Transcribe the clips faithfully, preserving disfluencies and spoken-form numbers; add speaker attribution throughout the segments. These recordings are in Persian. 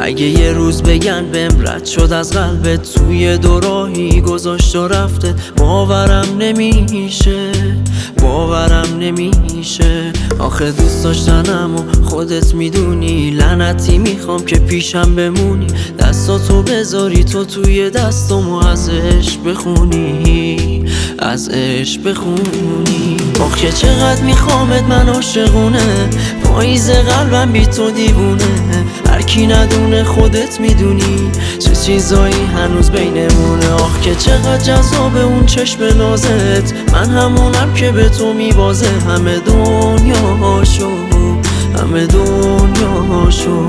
Speaker 1: اگه یه روز بگن بهم رد شد از قلبت، توی دوراهی گذاشت و رفته، باورم نمیشه باورم نمیشه. آخه دوست داشتنم و خودت میدونی، لعنتی میخوام که پیشم بمونی، دستاتو بذاری تو توی دستم و از عشق بخونی از عشق بخونی. آخه چقدر میخوامت من عاشقونه، پاییز قلبم بی تو دیوونه، هر کی ندونه خودت میدونی چه چیزایی هنوز بینمونه. آخ که چقدر جذابه اون چشم نازت، من همونم که به تو میبازه، همه دنیاشو همه دنیاشو.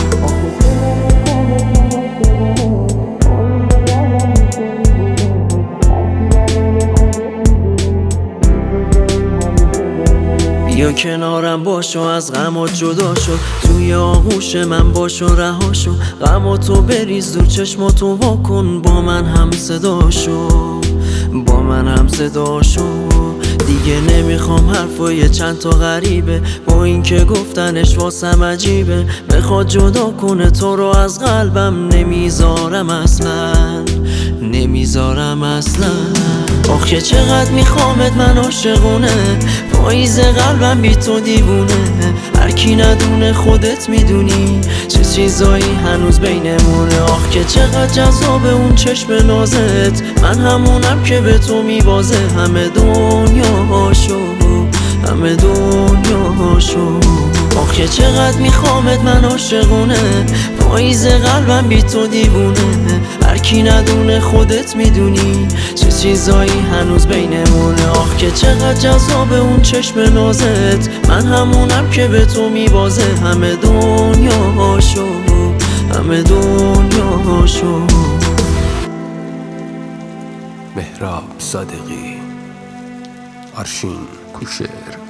Speaker 1: بیا کنارم باش و از غمات جدا شو، توی آغوش من باش و رها شو، غماتو بریز دور چشماتو وا کن، با من هم صدا شو با من هم صدا شو. دیگه نمیخوام حرفای چند تا غریبه، با این که گفتنش واسم عجیبه، بخواد جدا کنه تو رو از قلبم، نمیذارم اصلا نمیذارم اصلا. آخه چقدر میخوامت من عاشقونه، پاییز قلبم بی تو دیوونه، هر کی ندونه خودت میدونی چه چیزایی هنوز بینمونه. آخ که چقدر جذابه اون چشم نازت، من همونم که به تو میبازه، همه دنیاشو همه دنیاشو. آخه چقدر میخوامت من عاشقونه، پاییز قلبم بی تو دیوونه، هر کی ندونه خودت میدونی چه چیزایی هنوز بینمونه. آخ که چقدر جذابه اون چشم نازت، من همونم که به تو میبازه، همه دنیاشو همه دنیاشو.
Speaker 2: مهراب صادقی، آرشین کوشر.